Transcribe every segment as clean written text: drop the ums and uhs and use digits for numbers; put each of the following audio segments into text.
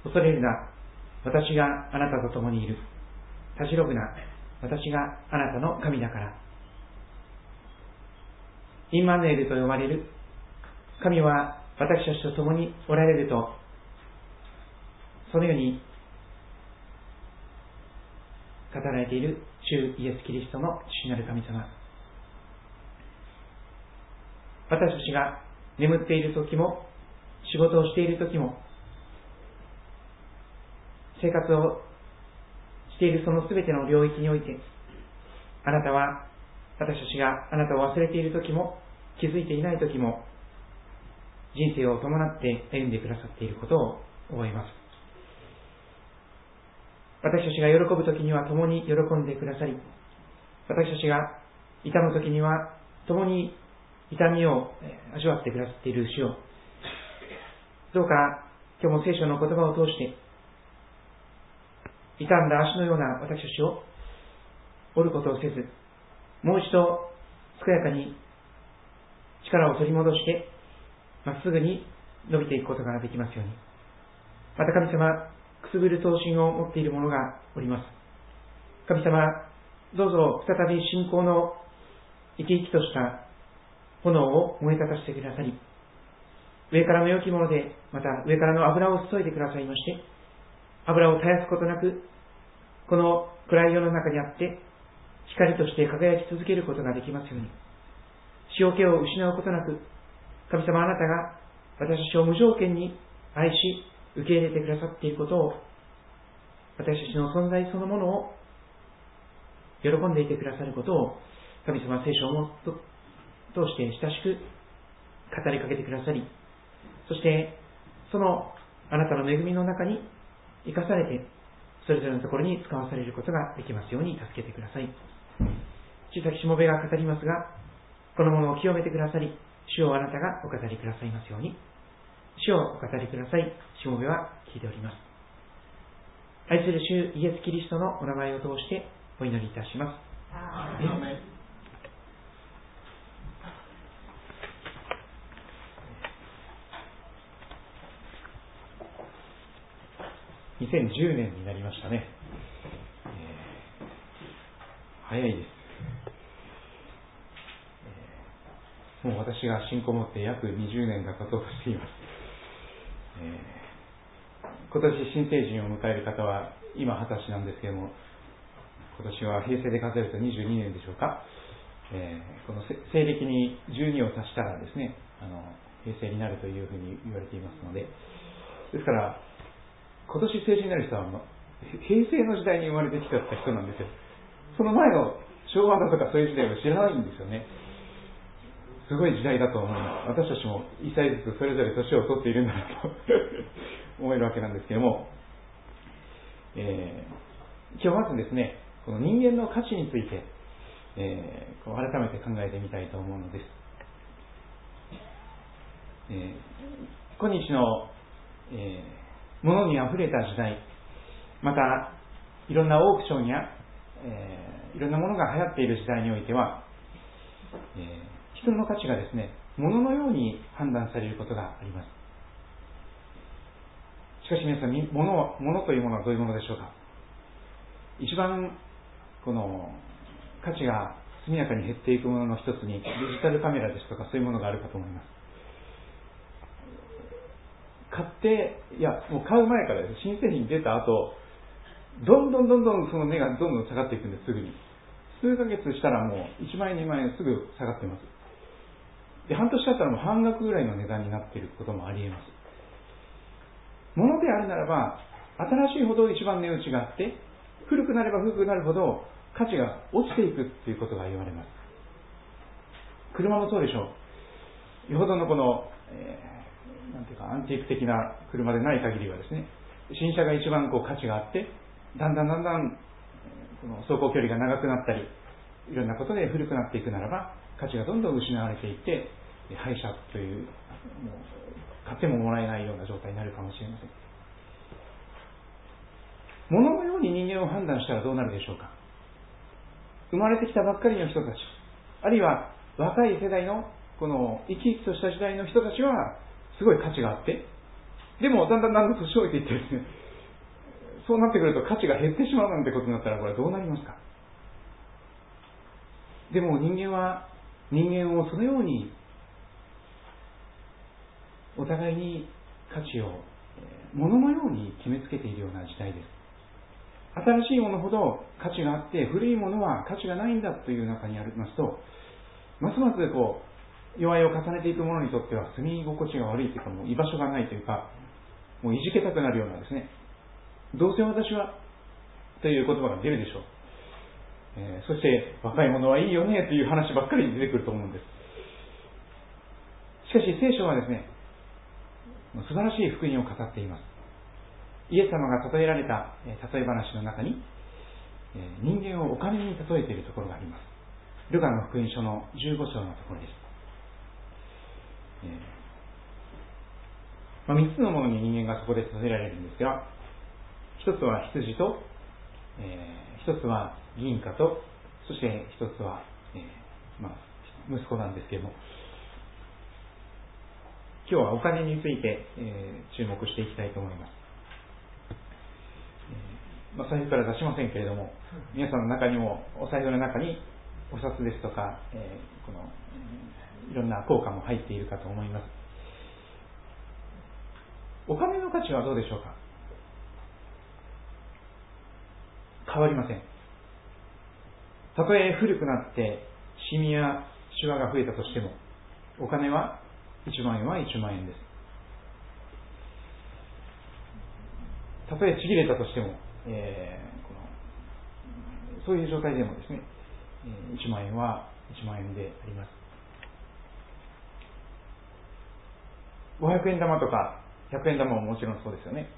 恐れるな、私があなたと共にいる。たじろぐな、私があなたの神だから。インマヌエルと呼ばれる神は私たちと共におられると、そのように語られている主イエス・キリストの父なる神様。私たちが眠っている時も、仕事をしている時も、生活をしているそのすべての領域において、あなたは、私たちがあなたを忘れている時も、気づいていない時も、人生を伴って歩んでくださっていることを覚えます。私たちが喜ぶ時には共に喜んでくださり、私たちが痛む時には共に痛みを味わってくださっている主よ、どうか今日も聖書の言葉を通して、傷んだ足のような私たちを折ることをせず、もう一度健やかに力を取り戻してまっすぐに伸びていくことができますように。また神様、くすぐる闘心を持っている者がおります。神様、どうぞ再び信仰の生き生きとした炎を燃え立たせてくださり、上からの良きもので、また上からの油を注いでくださいまして、油を絶やすことなく、この暗い世の中にあって、光として輝き続けることができますように。塩気を失うことなく、神様あなたが私たちを無条件に愛し、受け入れてくださっていることを、私たちの存在そのものを喜んでいてくださることを、神様は聖書を通して親しく語りかけてくださり、そしてそのあなたの恵みの中に生かされて、それぞれのところに使わされることができますように助けてください。小さきしもべが語りますが、このものを清めてくださり、主をあなたがお語りくださいますように。主をお語りください。しもべは聞いております。愛する主イエス・キリストのお名前を通してお祈りいたします。アーメン。2010年になりましたね。早いです。もう私が信仰を持って約20年が経とうとしています。今年新成人を迎える方は今20歳なんですけれども、今年は平成で数えると22年でしょうか。この西暦に12を足したらですね、平成になるというふうに言われていますので、ですから今年成人になる人は平成の時代に生まれてきた人なんですよ。その前の昭和だとかそういう時代を知らないんですよね。すごい時代だと思います。私たちも1歳ずつそれぞれ年を取っているんだなと思えるわけなんですけれども、今日まずですね、この人間の価値について、改めて考えてみたいと思うのです。今日の、物にあふれた時代、またいろんなオークションや、いろんなものが流行っている時代においては、人の価値がですね、物のように判断されることがあります。しかし皆さん、物というものはどういうものでしょうか。一番この価値が速やかに減っていくものの一つにデジタルカメラですとかそういうものがあるかと思います。もう買う前からです。新製品出た後、どんどんその値がどんどん下がっていくんです。すぐに数ヶ月したらもう1万円2万円すぐ下がってます。で、半年経ったらもう半額ぐらいの値段になっていることもあり得ます。物であるならば、新しいほど一番値打ちがあって、古くなれば古くなるほど価値が落ちていくということが言われます。車もそうでしょう。よほどのこの、なんていうかアンティーク的な車でない限りはですね、新車が一番価値があって、だんだんこの走行距離が長くなったり、いろんなことで古くなっていくならば、価値がどんどん失われていって、廃車という、もう買ってももらえないような状態になるかもしれません。物のように人間を判断したらどうなるでしょうか。生まれてきたばっかりの人たち、あるいは若い世代のこの生き生きとした時代の人たちはすごい価値があって、 でもだんだん年老いていってですね、そうなってくると価値が減ってしまうなんてことになったら、これはどうなりますか。でも人間は人間をそのようにお互いに価値を物のように決めつけているような時代です。新しいものほど価値があって、古いものは価値がないんだという中にありますと、ますます弱いを重ねていく者にとっては住み心地が悪いというか、もう居場所がないというか、もういじけたくなるようなですね、どうせ私はという言葉が出るでしょう。そして若い者はいいよねという話ばっかり出てくると思うんです。しかし聖書はですね、素晴らしい福音を語っています。イエス様が例えられた例え話の中に、人間をお金に例えているところがあります。ルカの福音書の15章のところです。3つのものに人間がそこで例えられるんですが、一つは羊と、一つは銀貨と、そして一つは、息子なんですけれども、今日はお金について、注目していきたいと思います。財布から出しませんけれども、皆さんの中にもお財布の中にお札ですとか、いろんな硬貨も入っているかと思います。お金の価値はどうでしょうか。変わりません。たとえ古くなってシミやシワが増えたとしても、お金は1万円は1万円です。たとえちぎれたとしても、そういう状態でもですね、1万円は1万円であります。500円玉とか100円玉ももちろんそうですよね。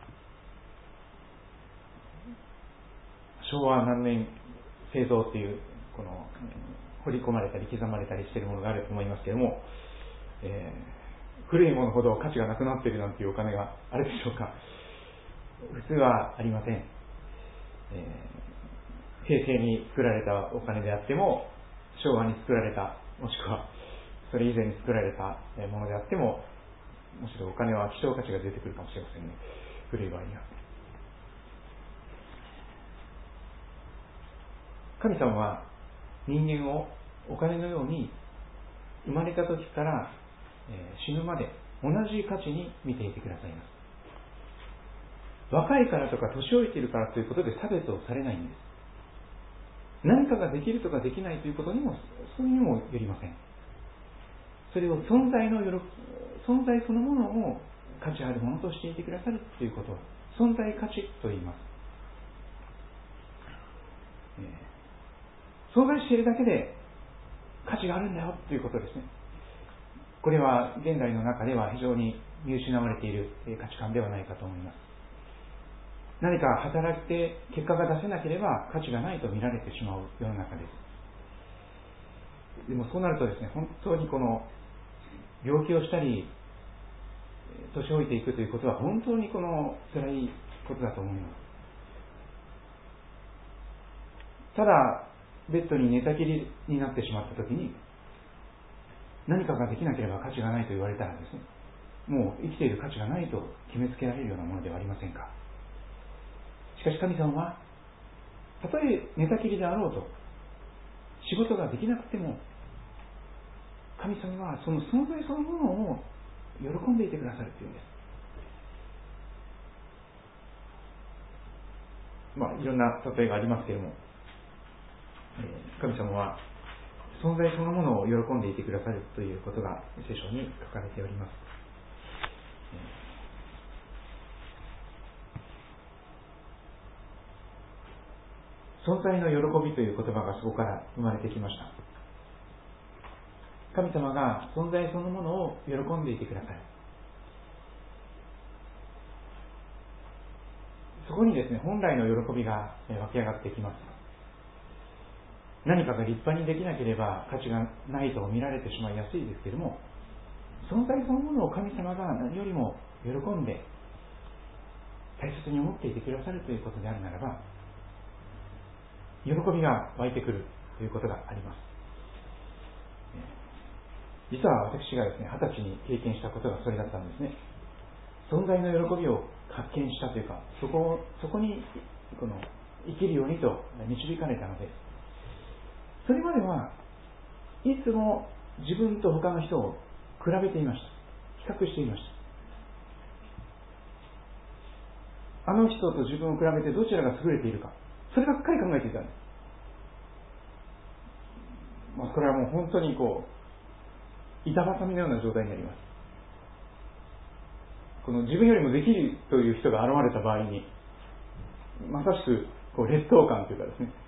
昭和何年製造っていう彫り込まれたり刻まれたりしているものがあると思いますけれども、古いものほど価値がなくなっているなんていうお金があるでしょうか。普通はありません。平成に作られたお金であっても、昭和に作られた、もしくはそれ以前に作られたものであっても、むしろお金は希少価値が出てくるかもしれませんね、古い場合には。神様は人間をお金のように生まれた時から死ぬまで同じ価値に見ていてくださいます。若いからとか年老いているからということで差別をされないんです。何かができるとかできないということにもそれにもよりません。それを存在そのものを価値あるものとしていてくださるということを存在価値と言います。存在しているだけで価値があるんだよということですね。これは現代の中では非常に見失われている価値観ではないかと思います。何か働いて結果が出せなければ価値がないと見られてしまう世の中です。でもそうなるとですね、本当に病気をしたり年老いていくということは本当に辛いことだと思います。ただベッドに寝たきりになってしまったときに、何かができなければ価値がないと言われたらですね、もう生きている価値がないと決めつけられるようなものではありませんか。しかし神様は、たとえ寝たきりであろうと仕事ができなくても、神様はその存在そのものを喜んでいてくださるというんです。いろんな例えがありますけれども、神様は存在そのものを喜んでいてくださるということが聖書に書かれております。存在の喜びという言葉がそこから生まれてきました。神様が存在そのものを喜んでいてくださる。そこにですね、本来の喜びが湧き上がってきます。何かが立派にできなければ価値がないと見られてしまいやすいですけれども、存在そのものを神様が何よりも喜んで大切に思っていてくださるということであるならば、喜びが湧いてくるということがあります。実は私がですね、20歳に経験したことがそれだったんですね。 存在の喜びを発見したというか、そこに生きるようにと導かれたのです。それまではいつも自分と他の人を比べていました。比較していました。あの人と自分を比べてどちらが優れているか、そればっかり考えていたんです。これはもう本当に板挟みのような状態になります。自分よりもできるという人が現れた場合に、まさしく劣等感というかですね、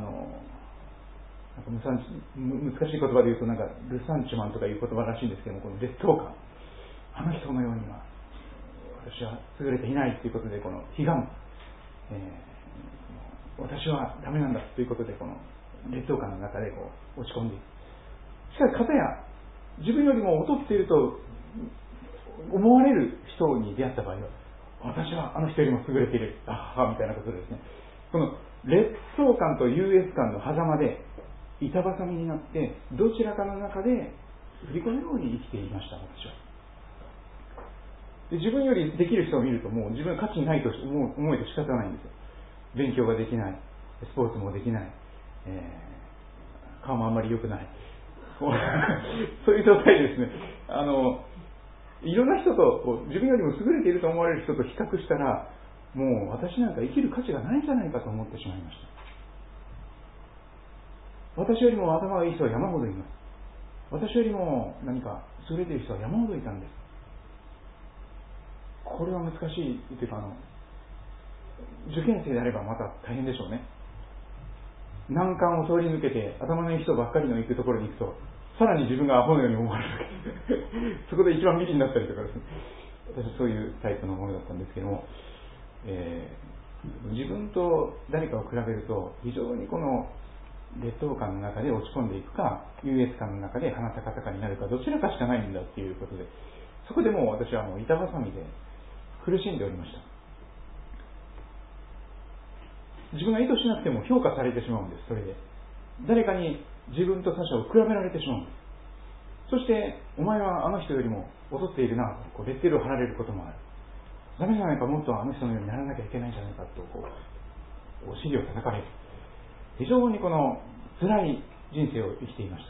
難しい言葉で言うとルサンチュマンとかいう言葉らしいんですけども、この劣等感、あの人のようには私は優れていないということで、この悲願、私はダメなんだということで、この劣等感の中で落ち込んでいく。しかし片や自分よりも劣っていると思われる人に出会った場合は、私はあの人よりも優れている、みたいなことでですね、この劣等感と優越感の狭間で板挟みになって、どちらかの中で振り子のように生きていました。私はで自分よりできる人を見ると、もう自分は価値ないと思いと仕方ないんですよ。勉強ができない、スポーツもできない、顔もあんまり良くないそういう状態でですね、いろんな人と自分よりも優れていると思われる人と比較したら、もう私なんか生きる価値がないんじゃないかと思ってしまいました。私よりも頭がいい人は山ほどいます。私よりも何か優れている人は山ほどいたんです。これは難しいというか、受験生であればまた大変でしょうね。難関を通り抜けて頭のいい人ばっかりの行くところに行くと、さらに自分がアホのように思われるわけです。そこで一番ビリになったりとかですね。私はそういうタイプのものだったんですけども、自分と誰かを比べると、非常にこの劣等感の中で落ち込んでいくか、優越感の中で鼻高々になるか、どちらかしかないんだということで、そこでもう私は板挟みで苦しんでおりました。自分が意図しなくても評価されてしまうんです。それで誰かに自分と他者を比べられてしまうんです。そしてお前はあの人よりも劣っているなとレッテルを貼られることもある。ダメじゃないか、もっとあの人のようにならなきゃいけないんじゃないかとお尻を叩かれる。非常にこの辛い人生を生きていました。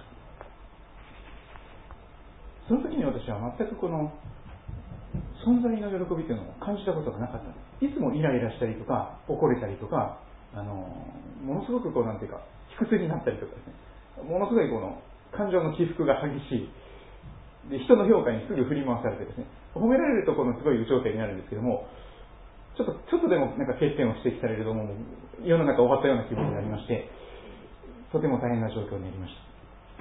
その時に私は全くこの存在の喜びというのを感じたことがなかった。いつもイライラしたりとか怒れたりとか、ものすごくなんていうか卑屈になったりとかですね、ものすごいこの感情の起伏が激しいで、人の評価にすぐ振り回されてですね、褒められるとすごい有頂天になるんですけども、ちょっとでも欠点を指摘されるともう世の中終わったような気分になりまして、とても大変な状況になりました。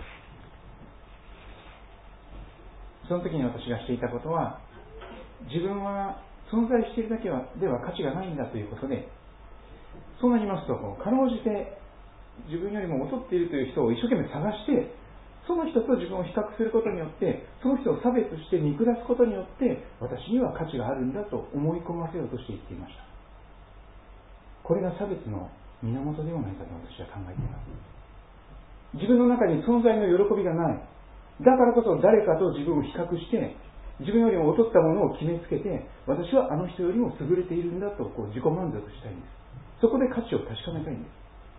その時に私がしていたことは、自分は存在しているだけでは価値がないんだということで、そうなりますとかろうじて自分よりも劣っているという人を一生懸命探して、その人と自分を比較することによって、その人を差別して見下すことによって、私には価値があるんだと思い込ませようとして生きていました。これが差別の源ではないかと私は考えています。自分の中に存在の喜びがない。だからこそ誰かと自分を比較して、自分よりも劣ったものを決めつけて、私はあの人よりも優れているんだと自己満足したいんです。そこで価値を確かめたいんです。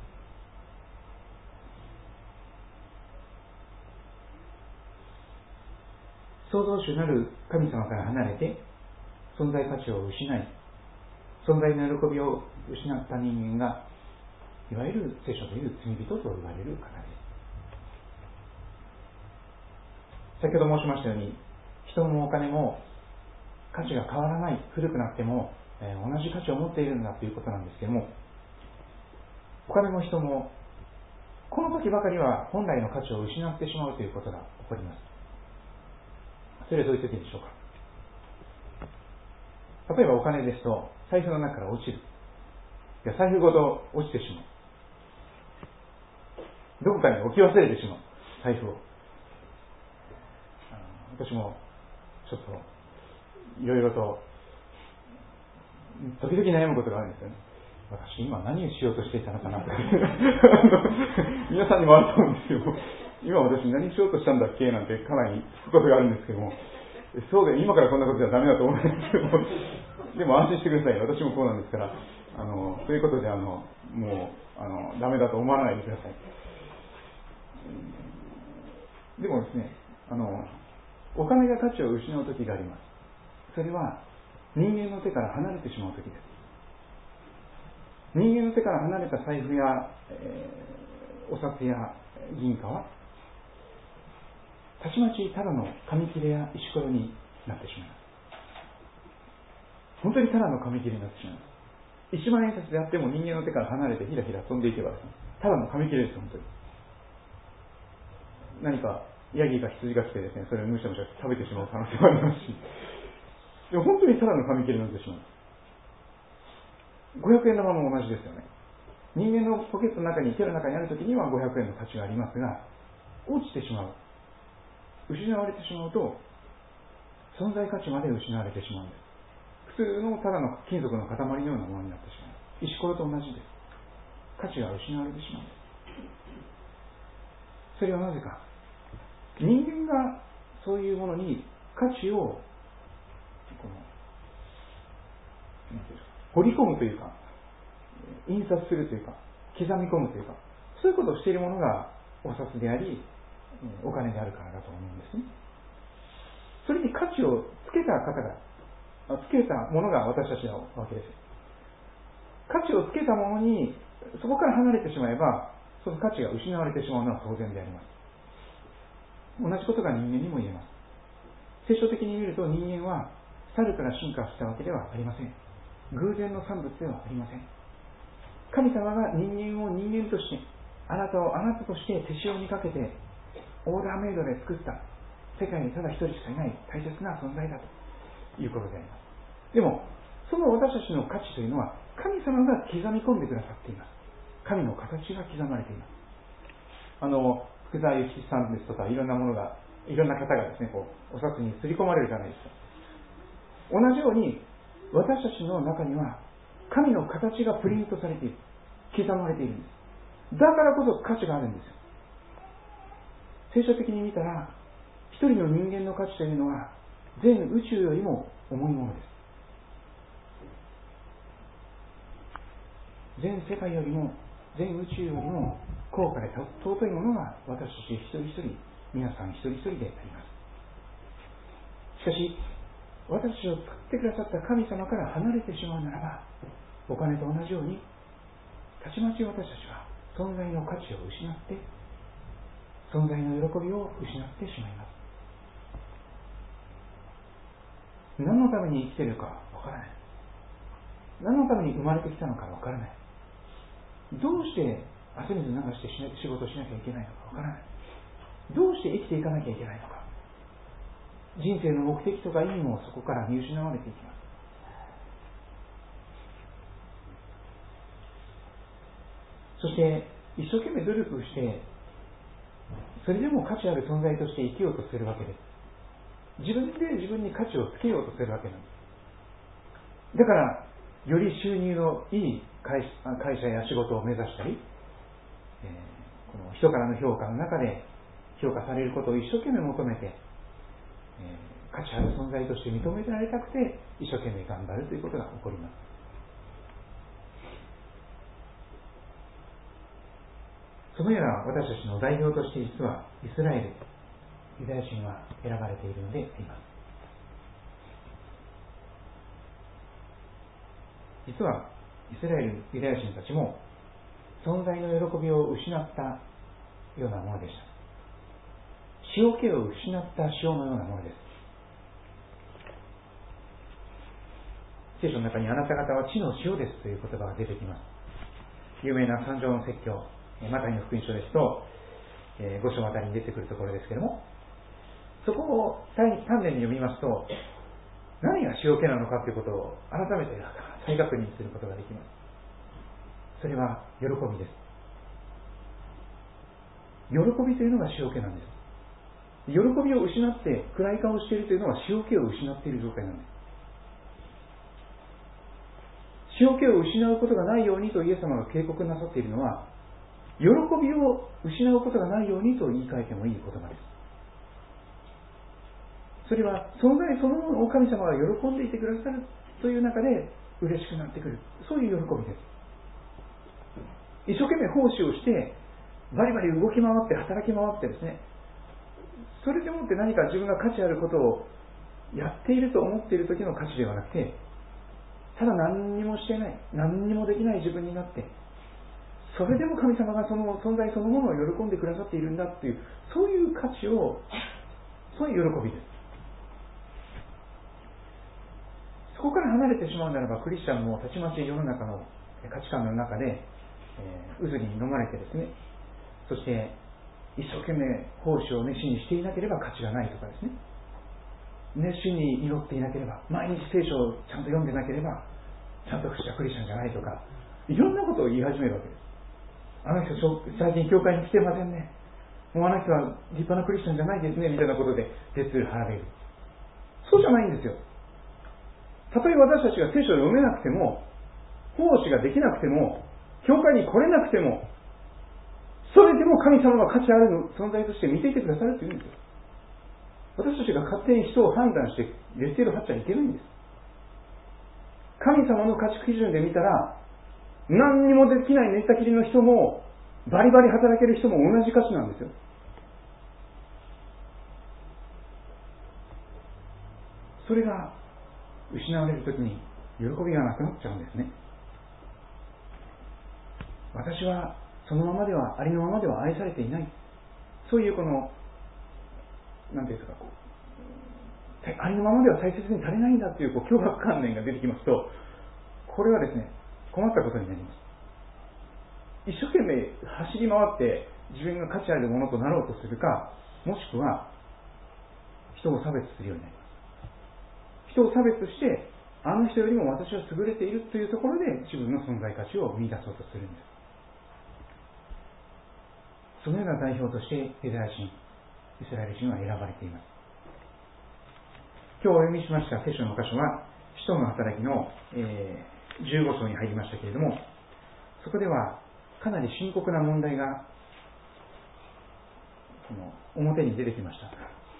創造主なる神様から離れて存在価値を失い、存在の喜びを失った人間が、いわゆる聖書でいう罪人と言われる方です。先ほど申しましたように、人もお金も価値が変わらない、古くなっても、同じ価値を持っているんだということなんですけれども、お金も人もこの時ばかりは本来の価値を失ってしまうということが起こります。それはどういう時でしょうか。例えばお金ですと、財布の中から落ちる。財布ごと落ちてしまう。どこかに置き忘れてしまう。財布を。私もちょっといろいろと時々悩むことがあるんですよね。私今何をしようとしていたのかなって皆さんにもあると思うんですよ。今私何しようとしたんだっけなんてかなり聞くことがあるんですけども、 そうで、今からこんなことじゃダメだと思うんですけども、でも安心してください。私もこうなんですから、そういうことでもうダメだと思わないでください。でもですね、お金が価値を失う時があります。それは人間の手から離れてしまう時です。人間の手から離れた財布や、お札や銀貨はたちまちただの紙切れや石ころになってしまいます。本当にただの紙切れになってしまいます。1万円札であっても人間の手から離れてひらひら飛んでいけばただの紙切れです。本当に何かヤギか羊が来てですね、それをむしゃむしゃ食べてしまう可能性もありますし、でも本当にただの紙切れになってしまう。500円玉も同じですよね。人間のポケットの中に、手の中にあるときには500円の価値がありますが、落ちてしまう、失われてしまうと存在価値まで失われてしまうんです。普通のただの金属の塊のようなものになってしまう。石ころと同じです。価値が失われてしまうんです。それはなぜか、人間がそういうものに価値を掘り込むというか、印刷するというか、刻み込むというか、そういうことをしているものがお札であり、お金であるからだと思うんですね。それに価値をつけた方が、つけたものが私たちなわけです。価値をつけたものにそこから離れてしまえば、その価値が失われてしまうのは当然であります。同じことが人間にも言えます。聖書的に見ると人間は猿から進化したわけではありません。偶然の産物ではありません。神様が人間を人間として、あなたをあなたとして手塩にかけてオーダーメイドで作った世界にただ一人しかいない大切な存在だということであります。でもその私たちの価値というのは神様が刻み込んでくださっています。神の形が刻まれています。福沢諭吉さんですとかいろんなものが、いろんな方がですね、こうお札に刷り込まれるじゃないですか。同じように私たちの中には神の形がプリントされている、刻まれているんです。だからこそ価値があるんですよ。聖書的に見たら一人の人間の価値というのは全宇宙よりも重いものです。全世界よりも、全宇宙よりも高価で尊いものが私たち一人一人、皆さん一人一人であります。しかし私たちを作ってくださった神様から離れてしまうならば、お金と同じようにたちまち私たちは存在の価値を失って、存在の喜びを失ってしまいます。何のために生きているかわからない。何のために生まれてきたのかわからない。どうして汗水流して仕事しなきゃいけないのかわからない。どうして生きていかなきゃいけないのか。人生の目的とか意味もそこから見失われていきます。そして一生懸命努力して、それでも価値ある存在として生きようとするわけです。自分で自分に価値をつけようとするわけなんです。だからより収入のいい会社や仕事を目指したり、この人からの評価の中で評価されることを一生懸命求めて、価値ある存在として認められたくて一生懸命頑張るということが起こります。そのような私たちの代表として実はイスラエル、ユダヤ人は選ばれているのであります。実はイスラエル、ユダヤ人たちも存在の喜びを失ったようなものでした。塩気を失った塩のようなものです。聖書の中にあなた方は地の塩ですという言葉が出てきます。有名な三条の説教、マタイの福音書ですと、5章あたりに出てくるところですけれども、そこを丹念に読みますと、何が塩気なのかということを改めて再確認することができます。それは喜びです。喜びというのが塩気なんです。喜びを失って暗い顔をしているというのは塩気を失っている状態なんです。塩気を失うことがないようにとイエス様が警告なさっているのは、喜びを失うことがないようにと言い換えてもいい言葉です。 それは存在そのものを神様が喜んでいてくださるという中で嬉しくなってくる、そういう喜びです。一生懸命奉仕をしてバリバリ動き回って働き回ってですね、それでもって何か自分が価値あることをやっていると思っている時の価値ではなくて、ただ何にもしてない、何にもできない自分になって、それでも神様がその存在そのものを喜んでくださっているんだっていう、そういう価値を、そういう喜びです。そこから離れてしまうならば、クリスチャンもたちまち世の中の価値観の中で、渦に飲まれてですね、そして一生懸命奉仕を熱心にしていなければ価値がないとかですね、熱心に祈っていなければ、毎日聖書をちゃんと読んでなければちゃんとしたクリスチャンじゃないとか、いろんなことを言い始めるわけです。あの人最近教会に来てませんね、もうあの人は立派なクリスチャンじゃないですねみたいなことでレッテル貼られる。そうじゃないんですよ。たとえ私たちが聖書を読めなくても、奉仕ができなくても、教会に来れなくても、それでも神様が価値ある存在として見ていてくださるというんですよ。私たちが勝手に人を判断してレッテル貼っちゃいけないんです。神様の価値基準で見たら、何にもできない寝たきりの人もバリバリ働ける人も同じ価値なんですよ。それが失われるときに喜びがなくなっちゃうんですね。私はそのままでは、ありのままでは愛されていない、そういうこのなんていうんですか、ありのままでは大切にされないんだという脅迫観念が出てきますと、これはですね、困ったことになります。一生懸命走り回って自分が価値あるものとなろうとするか、もしくは人を差別するようになります。人を差別して、あの人よりも私は優れているというところで自分の存在価値を見出そうとするんです。そのような代表としてユダヤ人、イスラエル人は選ばれています。今日お読みしました聖書の箇所は使徒の働きの、15章に入りましたけれども、そこではかなり深刻な問題が表に出てきました。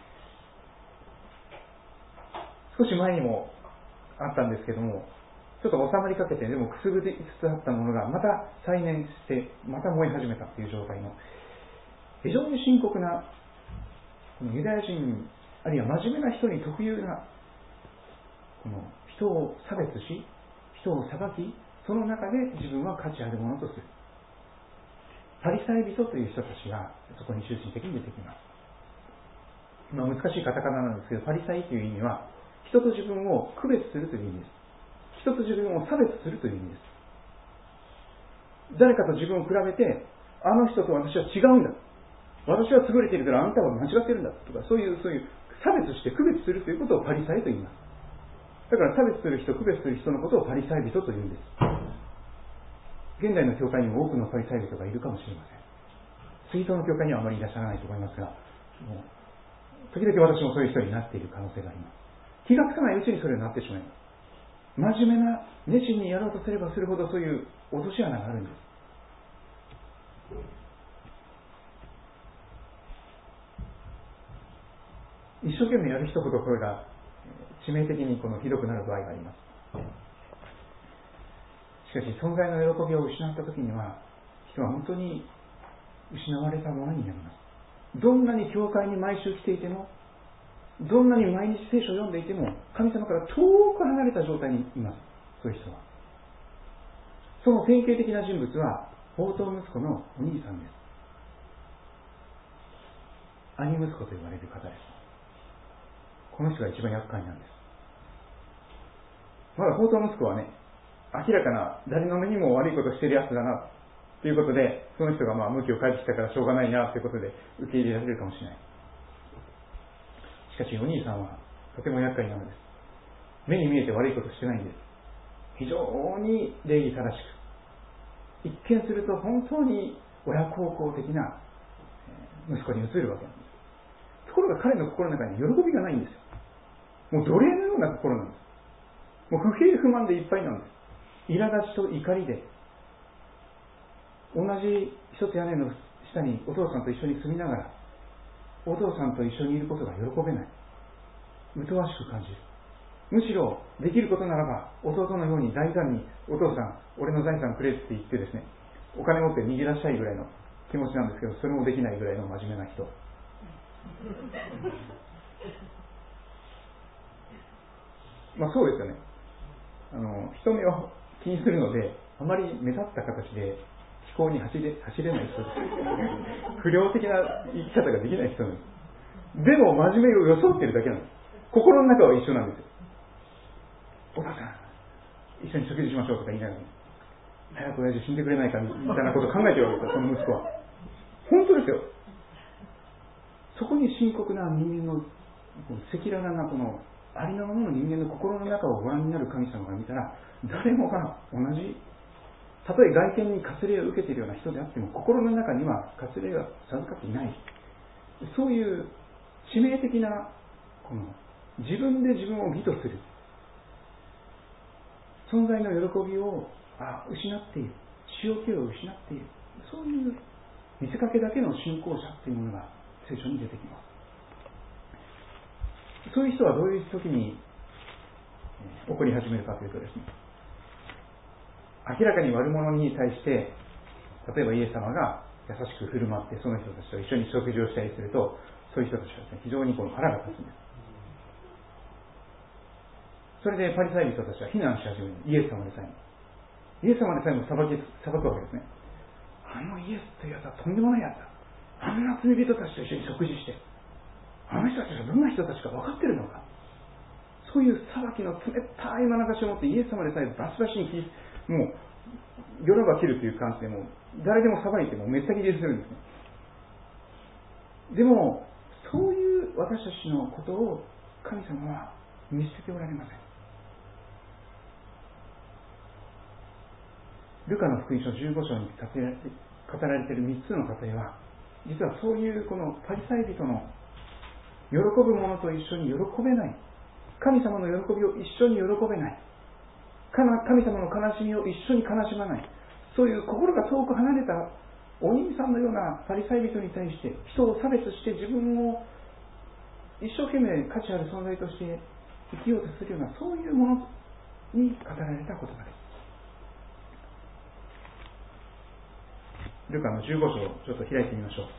少し前にもあったんですけども、ちょっと収まりかけて、でもくすぶりつつあったものがまた再燃してまた燃え始めたという状態の非常に深刻な、このユダヤ人あるいは真面目な人に特有なこの人を差別し、人を裁き、その中で自分は価値あるものとするパリサイ人という人たちがそこに中心的に出てきます。難しいカタカナなんですけど、パリサイという意味は人と自分を区別するという意味です。人と自分を差別するという意味です。誰かと自分を比べて、あの人と私は違うんだ、私は優れているからあなたは間違っているんだとか、そういう差別して区別するということをパリサイと言います。だから差別する人、区別する人のことをパリサイ人と言うんです。現代の教会にも多くのパリサイ人がいるかもしれません。水筒の教会にはあまりいらっしゃらないと思いますが、時々私もそういう人になっている可能性があります。気がつかないうちにそれになってしまいます。真面目な熱心にやろうとすればするほどそういう落とし穴があるんです。一生懸命やる人ほどこれが致命的にひどくなる場合があります。しかし存在の喜びを失ったときには、人は本当に失われたものになります。どんなに教会に毎週来ていても、どんなに毎日聖書を読んでいても、神様から遠く離れた状態にいます。そういう人は。その典型的な人物は放蕩息子のお兄さんです。兄息子と言われる方です。この人が一番厄介なんです。まだ放蕩息子はね、明らかな誰の目にも悪いことをしているやつだなということで、その人が向きを変えてきたからしょうがないなということで受け入れられるかもしれない。しかしお兄さんはとても厄介なのです。目に見えて悪いことをしてないんです。非常に礼儀正しく、一見すると本当に親孝行的な息子に移るわけなんです。ところが彼の心の中に喜びがないんですよ。もう奴隷のような心なんです。もう不平不満でいっぱいなんです。苛立ちと怒りで、同じ一つ屋根の下にお父さんと一緒に住みながら、お父さんと一緒にいることが喜べない。 疎わしく感じる。むしろできることならば弟のように大胆に、お父さん俺の財産くれって言ってですね、お金持って逃げ出したいぐらいの気持ちなんですけど、それもできないぐらいの真面目な人。そうですよね。人目を気にするので、あまり目立った形で非行に走れない人です。不良的な生き方ができない人なんです。でも真面目を装っているだけなんです。心の中は一緒なんですよ。お父さん一緒に食事しましょうとか言いながら、早く親父死んでくれないかみたいなことを考えてるわけですよ、この息子は。本当ですよ。そこに深刻な人間の赤裸々なこのありのままの人間の心の中をご覧になる神様が見たら、誰もが同じ、たとえ外見に割礼を受けているような人であっても、心の中には割礼が授かっていない、そういう致命的なこの自分で自分を義とする存在の喜びを失っている、塩気を失っている、そういう見せかけだけの信仰者というものが聖書に出てきます。そういう人はどういう時に起こり始めるかというとですね、明らかに悪者に対して、例えばイエス様が優しく振る舞ってその人たちと一緒に食事をしたりすると、そういう人たちはですね、非常にこの腹が立つんです。それでパリサイ人たちは非難し始める。イエス様でさえも裁くわけですね。あのイエスというやつはとんでもないやつだ。あんな罪人たちと一緒に食事して、あの人たちがどんな人たちか分かってるのか。そういう裁きの冷たい眼差しを持ってイエス様でさえバシバシにもうよらば切るという感じで、もう誰でも裁いてもめった切りするんですね。でもそういう私たちのことを神様は見捨てておられません。ルカの福音書15章に語られている3つの例えは、実はそういうこのパリサイ人の喜ぶ者と一緒に喜べない、神様の喜びを一緒に喜べない、神様の悲しみを一緒に悲しまない、そういう心が遠く離れたお兄さんのようなパリサイ人に対して人を差別して自分を一生懸命価値ある存在として生きようとするような、そういうものに語られた言葉です。ルカの15章をちょっと開いてみましょう。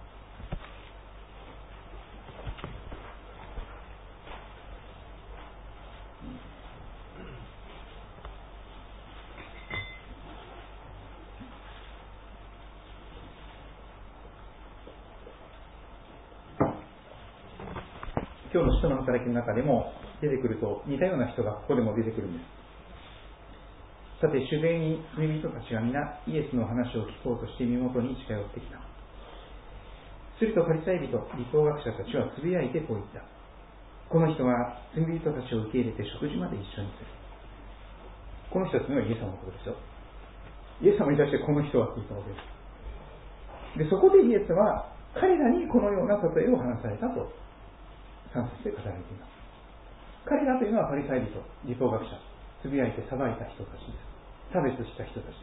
今日の使徒の働きの中でも出てくると似たような人がここでも出てくるんです。さて主税に罪人たちが皆イエスの話を聞こうとして身元に近寄ってきた。するとパリサイ人、律法学者たちはつぶやいてこう言った。この人は罪人たちを受け入れて食事まで一緒にする。この人たちのイエス様のことですよ。イエス様に対してこの人はと言ったわけです。でそこでイエスは彼らにこのような例えを話されたと3節で語られています。彼らというのはパリサイ人、律法学者、つぶやいて裁いた人たちです。差別した人たちです。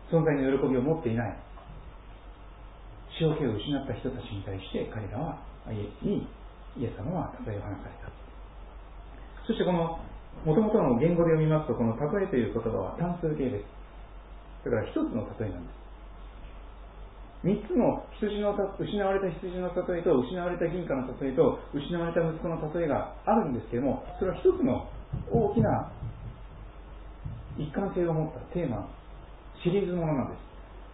存在の喜びを持っていない、塩気を失った人たちに対して彼らはイエス様は例えを話された。そしてこの元々の言語で読みますと、この例えという言葉は単数形です。だから一つの例えなんです。三つの失われた羊の例えと失われた銀貨の例えと失われた息子の例えがあるんですけれども、それは一つの大きな一貫性を持ったテーマ、シリーズものなんです。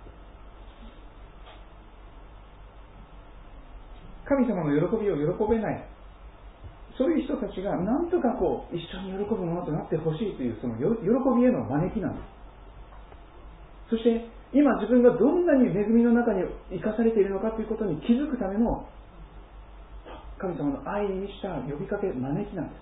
神様の喜びを喜べない、そういう人たちが何とか一緒に喜ぶものとなってほしいというその喜びへの招きなんです。そして今自分がどんなに恵みの中に生かされているのかということに気づくための神様の愛に満ちた呼びかけ、招きなんです。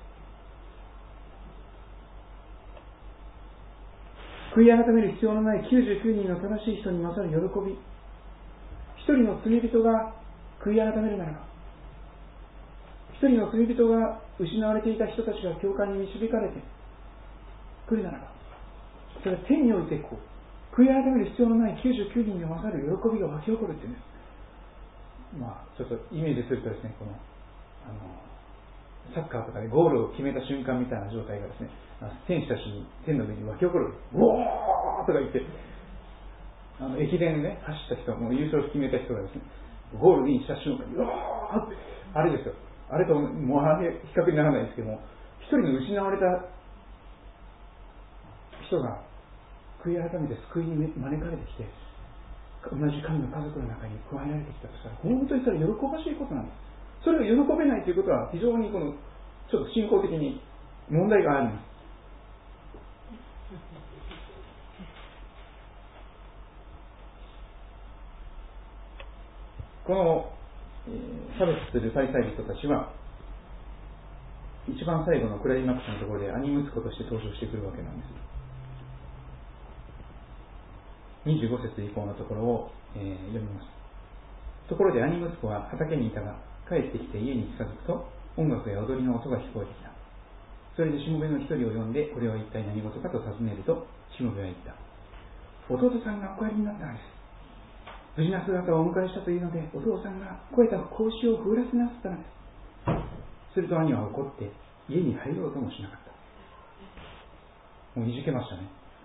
悔い改める必要のない99人の正しい人に勝る喜び、一人の罪人が悔い改めるならば、一人の罪人が失われていた人たちが教会に導かれてくるならば、それは天において悔い改める必要のない99人に勝る喜びが湧き起こるっていうんです。ちょっとイメージするとですね、 サッカーとかでゴールを決めた瞬間みたいな状態がですね、選手たちに天の上に湧き起こる、うおーとか言って、駅伝でね、走った人、もう優勝を決めた人がですね、ゴールインした瞬間に、うわーって、あれですよ、あれともうあれ比較にならないですけども、一人の失われた人が悔い改めて救いに招かれてきて、同じ神の家族の中に加えられてきたとしたら、本当にそれは喜ばしいことなんです。それを喜べないということは、非常にちょっと信仰的に問題があります。この、差別するパリサイ人たちは、一番最後のクライマックスのところで兄息子として登場してくるわけなんです。25節以降のところを、読みます。ところで兄息子は畑にいたが、帰ってきて家に近づくと、音楽や踊りの音が聞こえてきた。それでしもべの一人を呼んで、これは一体何事かと尋ねると、しもべは言った。弟さんがお帰りになったのです。無事な姿をお迎えしたというので、お父さんが肥えた子牛をくぐらせなすったのです。すると兄は怒って家に入ろうともしなかった。もういじけましたね。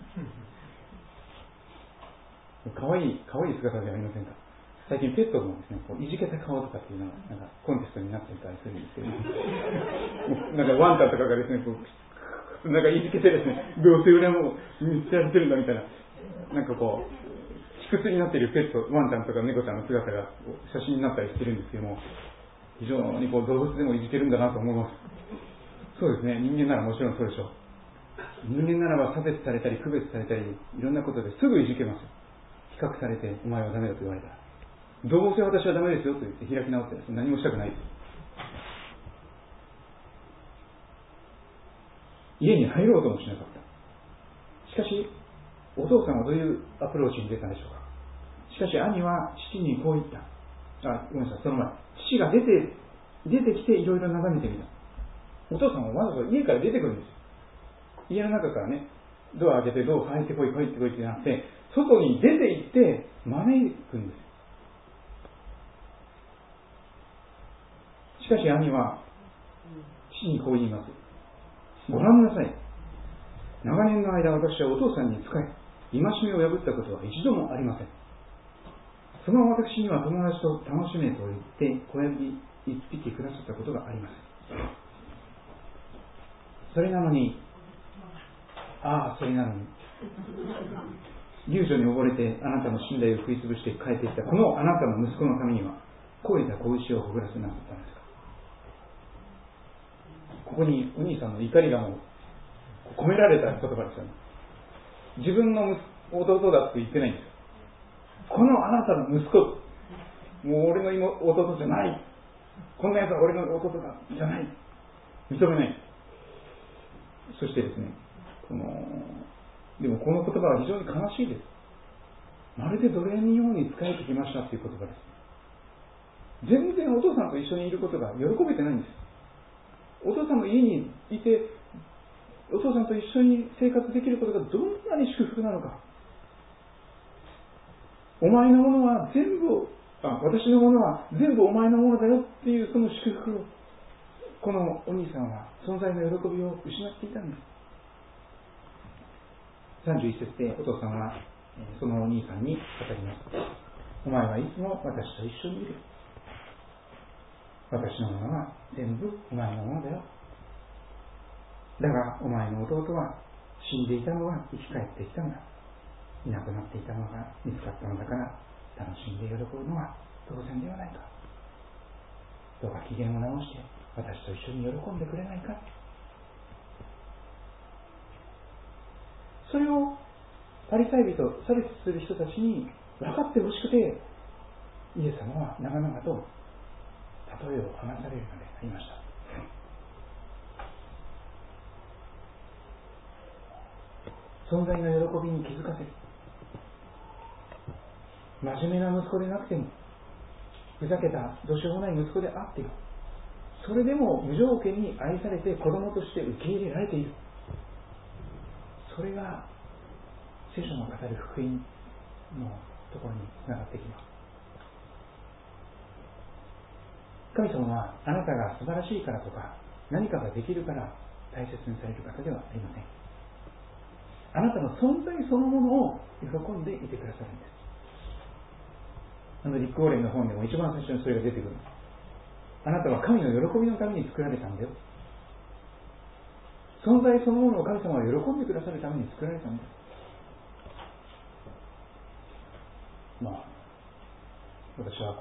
かわいい姿ではありませんか。最近ペットもですね、いじけた顔とかっていうのがなんかコンテストになっていたりするんですけど、なんかワンタンとかがですね、なんかいじけてですね、どうせ俺も見せられてるんだみたいな、なんか卑屈になっているペット、ワンちゃんとか猫ちゃんの姿が写真になったりしてるんですけども、非常に動物でもいじけるんだなと思います。そうですね、人間ならもちろんそうでしょう。人間ならば差別されたり区別されたりいろんなことですぐいじけます。比較されてお前はダメだと言われたら、どうせ私はダメですよと言って開き直って何もしたくないです。家に入ろうともしなかった。しかしお父さんはどういうアプローチに出たんでしょうか。しかし兄は父にこう言った。ごめんなさい、その前、父が出てきていろいろ眺めてみた。お父さんはわざわざ家から出てくるんですよ。家の中からね、ドア開けてどう入ってこいってなって、外に出て行って招くんです。しかし兄は父にこう言います。ご覧なさい。長年の間私はお父さんに仕え、戒めを破ったことは一度もありません。その私には友達と楽しめと言って小指一匹くださったことがあります。それなのに遊女に溺れてあなたの信頼を食いつぶして帰ってきたこのあなたの息子のためには肥えた子牛をほぐらせなかったんですか。ここにお兄さんの怒りがもう込められた言葉ですよね。自分の弟だって言ってないんですよ。このあなたの息子、もう俺の弟じゃない、こんなやつは俺の弟だじゃない、認めない。そしてですね、でもこの言葉は非常に悲しいです。まるで奴隷のように仕えてきましたという言葉です。全然お父さんと一緒にいることが喜べてないんです。お父さんの家にいてお父さんと一緒に生活できることがどんなに祝福なのか。お前のものは全部私のものは全部お前のものだよっていうその祝福をこのお兄さんは存在の喜びを失っていたんです。31節でお父さんはそのお兄さんに語ります。お前はいつも私と一緒にいる。私のものは全部お前のものだよ。だがお前の弟は死んでいたのは生き返ってきたんだ。いなくなっていたのが見つかったのだから楽しんで喜ぶのは当然ではないか。どうか機嫌を直して私と一緒に喜んでくれないか。それをパリサイ人、差別する人たちに分かってほしくてイエス様は長々と例えを話されるのでありました。存在の喜びに気づかせる。真面目な息子でなくてもふざけたどうしようもない息子であってもそれでも無条件に愛されて子供として受け入れられている。それが聖書の語る福音のところにつながってきます。神様はあなたが素晴らしいからとか何かができるから大切にされる方ではありません。あなたの存在そのものを喜んでいてくださるんです。リック・ウォーレンの本でも一番最初にそれが出てくるんです。あなたは神の喜びのために作られたんだよ。存在そのものを神様は喜んでくださるために作られたんだよ。私は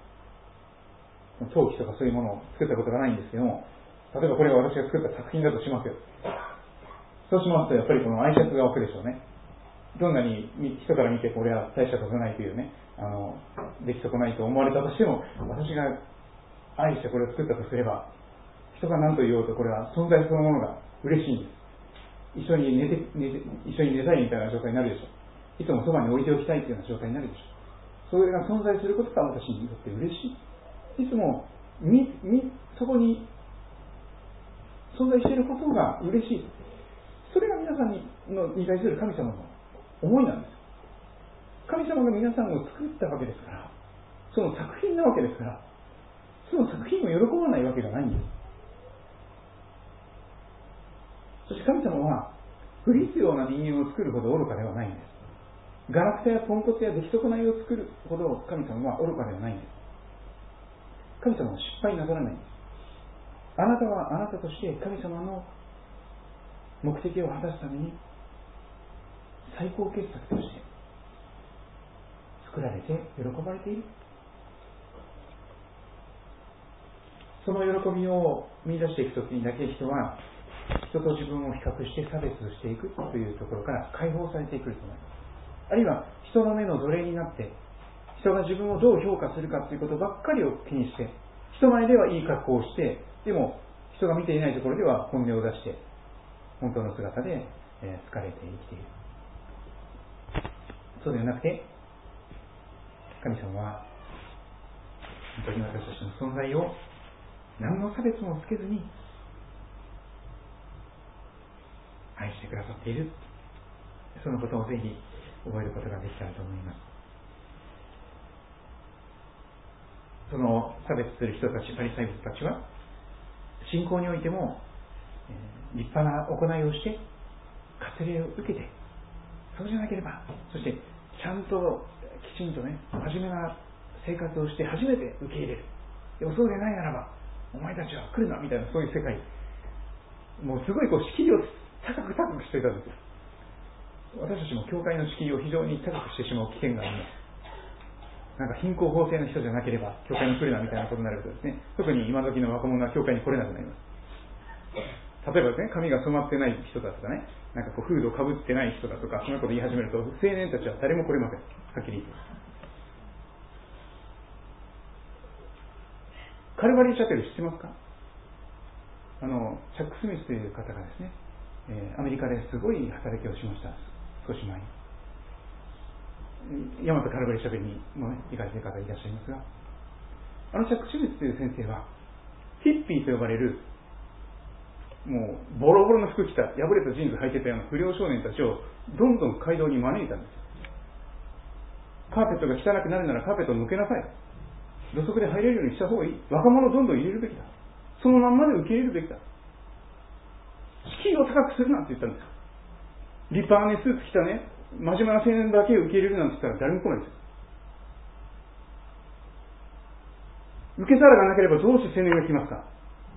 陶器とかそういうものを作ったことがないんですけども、例えばこれが私が作った作品だとしますよ。そうしますとやっぱりこの愛着が湧くでしょうね。どんなに人から見てこれは大したことないというね、出来損ないと思われたとしても、私が愛してこれを作ったとすれば、人が何と言おうとこれは存在そのものが嬉しいんです。一緒に寝たいみたいな状態になるでしょう。いつもそばに置いておきたいというような状態になるでしょう。それが存在することが私にとって嬉しい。いつもそこに存在していることが嬉しい。それが皆さんに対する神様の思いなんです。神様が皆さんを作ったわけですから、その作品なわけですから、その作品を喜ばないわけがないんです。そして神様は不必要な人間を作るほど愚かではないんです。ガラクタやポンコツや出来損ないを作るほど神様は愚かではないんです。神様は失敗なさらないんです。あなたはあなたとして神様の目的を果たすために最高傑作として作られて喜ばれている。その喜びを見出していくときにだけ人は人と自分を比較して差別をしていくというところから解放されていくと思います。あるいは人の目の奴隷になって人が自分をどう評価するかということばっかりを気にして人前ではいい格好をしてでも人が見ていないところでは本音を出して本当の姿で疲れて生きている。そうではなくて神様は本当に私たちの存在を何の差別もつけずに愛してくださっている。そのことをぜひ覚えることができたらと思います。その差別する人たち、パリサイ人たちは信仰においても立派な行いをして割礼を受けて、そうじゃなければ、そしてちゃんときちんとね真面目な生活をして初めて受け入れる。でもそうでないならばお前たちは来るなみたいな、そういう世界、もうすごい敷居を高くしていたんですよ。私たちも教会の敷居を非常に高くしてしまう危険があります。なんか貧困法制の人じゃなければ教会に来るなみたいなことになるとですね、特に今時の若者は教会に来れなくなります。例えばですね、髪が染まってない人だとかね、なんかフードをかぶってない人だとか、そんなこと言い始めると青年たちは誰も来れません。はっきり言って。カルバリーチャペル知ってますか？チャック・スミスという方がですね、アメリカですごい働きをしました。少し前に大和カルバリーチャペルにも行かれている方がいらっしゃいますが、チャック・スミスという先生はヒッピーと呼ばれるもうボロボロの服着た破れたジーンズ履いてたような不良少年たちをどんどん街道に招いたんです。カーペットが汚くなるならカーペットを抜けなさい、土足で入れるようにした方がいい、若者をどんどん入れるべきだ、そのまんまで受け入れるべきだ、敷居を高くするなって言ったんです。立派な、スーツ着たね真面目な青年だけを受け入れるなんて言ったら誰も来ないです。受け皿がなければどうして青年が来ますか？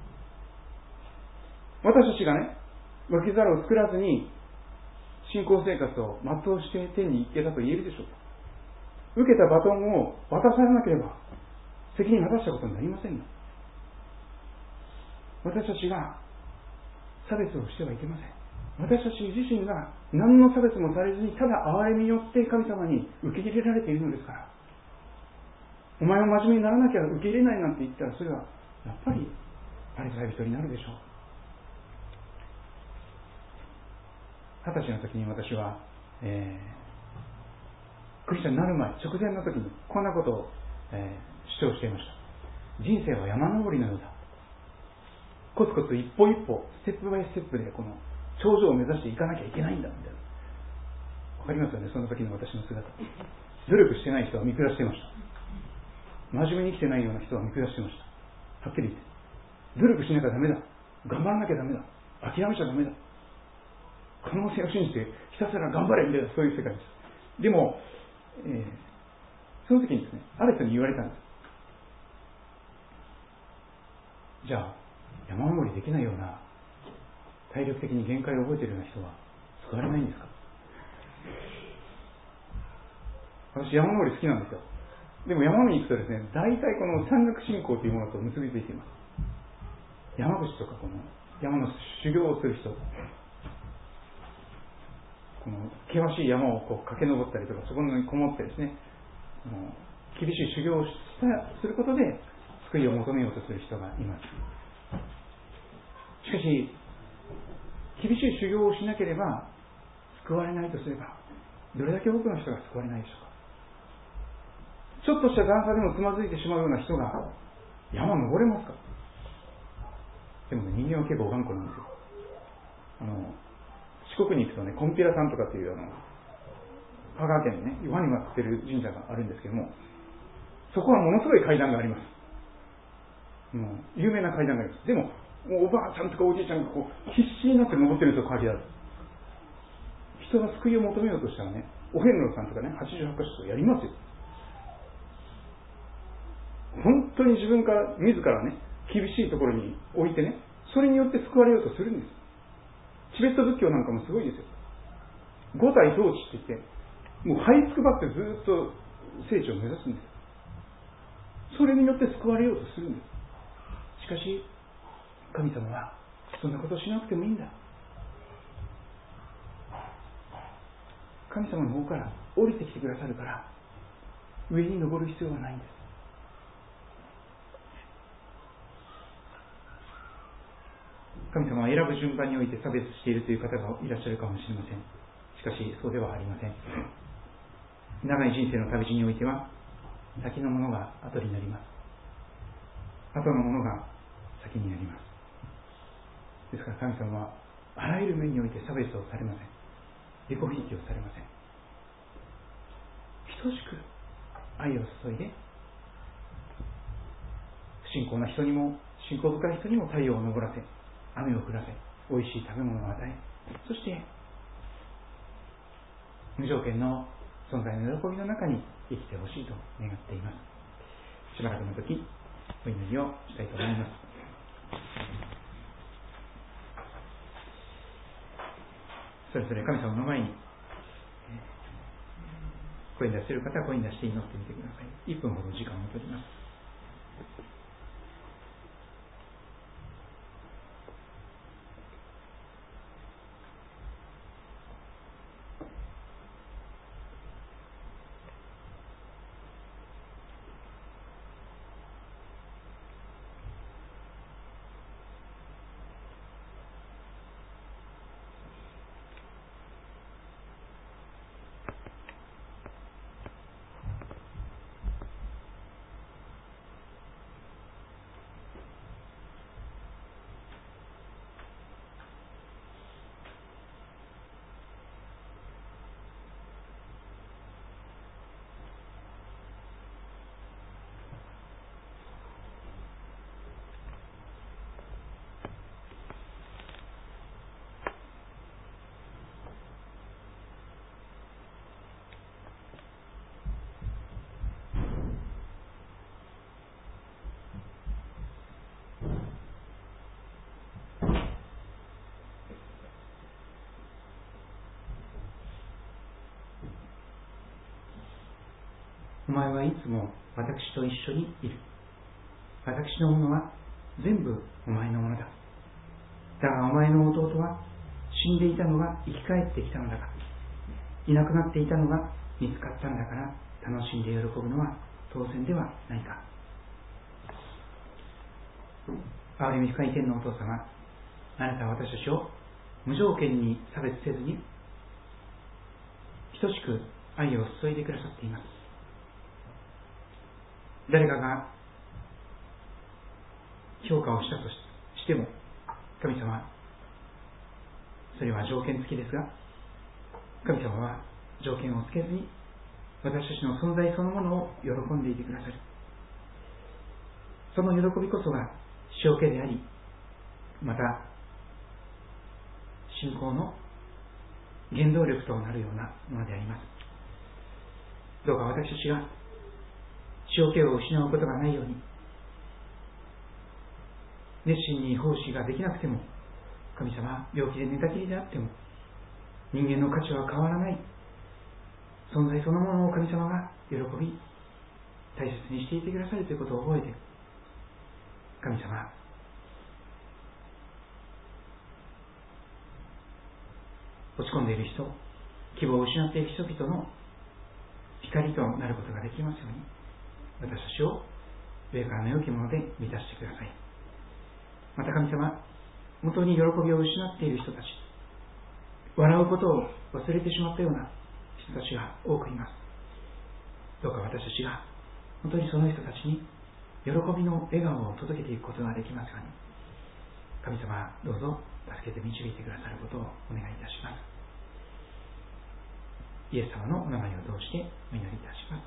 私たちがね受け皿を作らずに信仰生活を全うして天に行けたと言えるでしょうか？受けたバトンを渡されなければ責任を果たしたことになりませんよ。私たちが差別をしてはいけません。私たち自身が何の差別もされずにただ憐れみによって神様に受け入れられているのですから、お前は真面目にならなきゃ受け入れないなんて言ったら、それはやっぱりパリサイ人になるでしょう。20歳の時に私は、クリスチャンになる前直前の時にこんなことを、主張していました。人生は山登りのようだ。コツコツ一歩一歩ステップバイステップでこの頂上を目指していかなきゃいけないんだみたいな。わかりますよね、その時の私の姿。努力してない人は見下していました。真面目に生きてないような人は見下していました。はっきり言って努力しなきゃダメだ、 頑張らなきゃダメだ、諦めちゃダメだ、可能性を信じてひたすら頑張れみたいな、そういう世界です。でも、その時にですね、ある人に言われたんです。じゃあ山登りできないような体力的に限界を覚えているような人は救われないんですか。私山登り好きなんですよ。でも山に行くとですね、大体この山岳信仰というものと結びついています。山伏とかこの山の修行をする人、この険しい山をこう駆け上ったりとか、そこにこもってですね、厳しい修行をすることで救いを求めようとする人がいます。しかし厳しい修行をしなければ救われないとすれば、どれだけ多くの人が救われないでしょうか。ちょっとした段差でもつまずいてしまうような人が山登れますか。でもね、人間は結構頑固なんですよ。四国に行くとね、コンピラさんとかっていう香川県にね、ワニが釣ってる神社があるんですけども、そこはものすごい階段があります。有名な階段があります。でもおばあちゃんとかおじいちゃんがこう必死になって登ってると限らず、人が救いを求めようとしたらね、お遍路さんとかね、88箇所やりますよ。本当に自分から自らね、厳しいところに置いてね、それによって救われようとするんです。チベット仏教なんかもすごいですよ。五体統治って言って、もう這いつくばってずっと聖地を目指すんです。それによって救われようとするんです。しかし神様はそんなことをしなくてもいいんだ。神様の方から降りてきてくださるから、上に登る必要はないんです。神様は選ぶ順番において差別しているという方がいらっしゃるかもしれません。しかしそうではありません。長い人生の旅路においては、先のものが後になります。後のものが先になります。ですから神様はあらゆる面において差別をされません。自己ひいきをされません。等しく愛を注いで、不信仰な人にも信仰深い人にも太陽を昇らせ、雨を降らせ、おいしい食べ物を与え、そして無条件の存在の喜びの中に生きてほしいと願っています。しばらくの時、お祈りをしたいと思います。それぞれ神様の前に声に出している方は声に出して祈ってみてください。1分ほど時間を取ります。お前はいつも私と一緒にいる。私のものは全部お前のものだ。だがお前の弟は死んでいたのが生き返ってきたのだが、いなくなっていたのが見つかったのだから、楽しんで喜ぶのは当然ではないか。憐れみ深い天のお父様、あなたは私たちを無条件に差別せずに等しく愛を注いでくださっています。誰かが評価をしたとしても、神様、それは条件付きですが、神様は条件をつけずに私たちの存在そのものを喜んでいてくださる。その喜びこそが塩気であり、 また信仰の原動力となるようなものであります。どうか私たちが塩気を失うことがないように、熱心に奉仕ができなくても、神様、病気で寝たきりであっても、人間の価値は変わらない存在そのものを神様が喜び大切にしていてくださるということを覚えて、神様、落ち込んでいる人、希望を失っている人々の光となることができますように、私たちを上からの良きもので満たしてください。また神様、本当に喜びを失っている人たち、笑うことを忘れてしまったような人たちが多くいます。どうか私たちが本当にその人たちに喜びの笑顔を届けていくことができますように、神様どうぞ助けて導いてくださることをお願いいたします。イエス様のお名前を通してお祈りいたします。